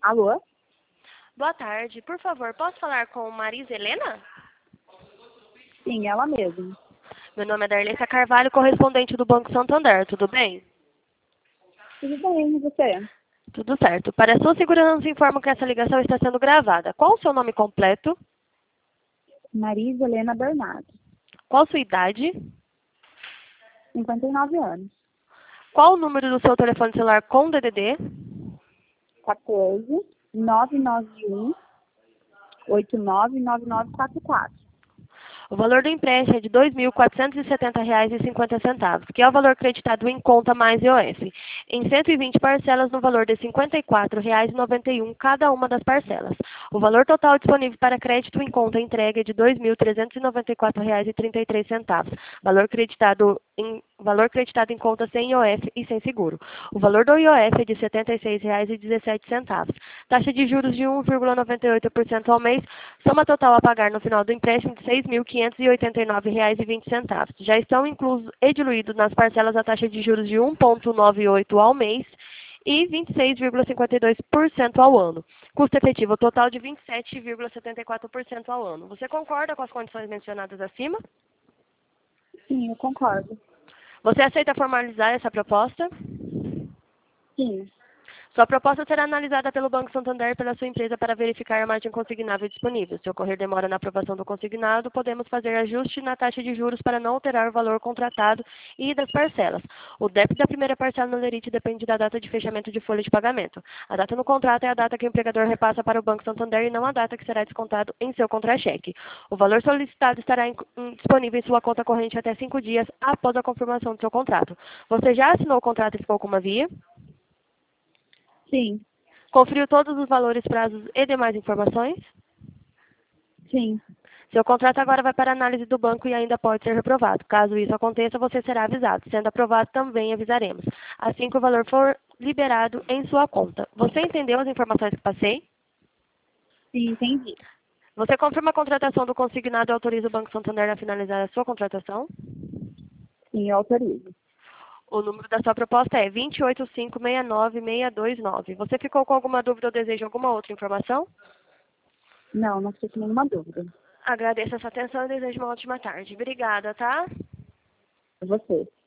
Alô? Boa tarde. Por favor, posso falar com Marisa Helena? Sim, ela mesma. Meu nome é Darlessa Carvalho, correspondente do Banco Santander. Tudo bem? Tudo bem, e você? Tudo certo. Para sua segurança, informo que essa ligação está sendo gravada. Qual o seu nome completo? Marisa Helena Bernardo, Qual sua idade? 59 anos. Qual o número do seu telefone celular com DDD? 14 991 899944. O valor do empréstimo é de R$ 2.470,50, que é o valor creditado em conta mais IOF, em 120 parcelas no valor de R$ 54,91 cada uma das parcelas. O valor total disponível para crédito em conta entregue é de R$ 2.394,33, valor creditado em conta sem IOF e sem seguro. O valor do IOF é de R$ 76,17. Taxa de juros de 1,98% ao mês, soma total a pagar no final do empréstimo de R$ 6.589,20. Já estão inclusos e diluídos nas parcelas a taxa de juros de 1,98% ao mês e 26,52% ao ano. Custo efetivo total de 27,74% ao ano. Você concorda com as condições mencionadas acima? Sim, eu concordo. Você aceita formalizar essa proposta? Sim, Sua proposta será analisada pelo Banco Santander e pela sua empresa para verificar a margem consignável disponível. Se ocorrer demora na aprovação do consignado, podemos fazer ajuste na taxa de juros para não alterar o valor contratado e das parcelas. O débito da primeira parcela no Lerite depende da data de fechamento de folha de pagamento. A data no contrato é a data que o empregador repassa para o Banco Santander e não a data que será descontado em seu contra-cheque. O valor solicitado estará disponível em sua conta corrente até 5 dias após a confirmação do seu contrato. Você já assinou o contrato e ficou com uma via? sim, Conferiu todos os valores, prazos e demais informações? sim. Seu contrato agora vai para análise do banco e ainda pode ser reprovado. Caso isso aconteça, você será avisado. Sendo aprovado, também avisaremos. Assim que o valor for liberado em sua conta. Você entendeu as informações que passei? Sim, entendi. Você confirma a contratação do consignado e autoriza o Banco Santander a finalizar a sua contratação? Sim, eu autorizo. O número da sua proposta é 285699629. Você ficou com alguma dúvida ou deseja alguma outra informação? Não, não fiquei com nenhuma dúvida. Agradeço a sua atenção e desejo uma ótima tarde. Obrigada, tá? É você.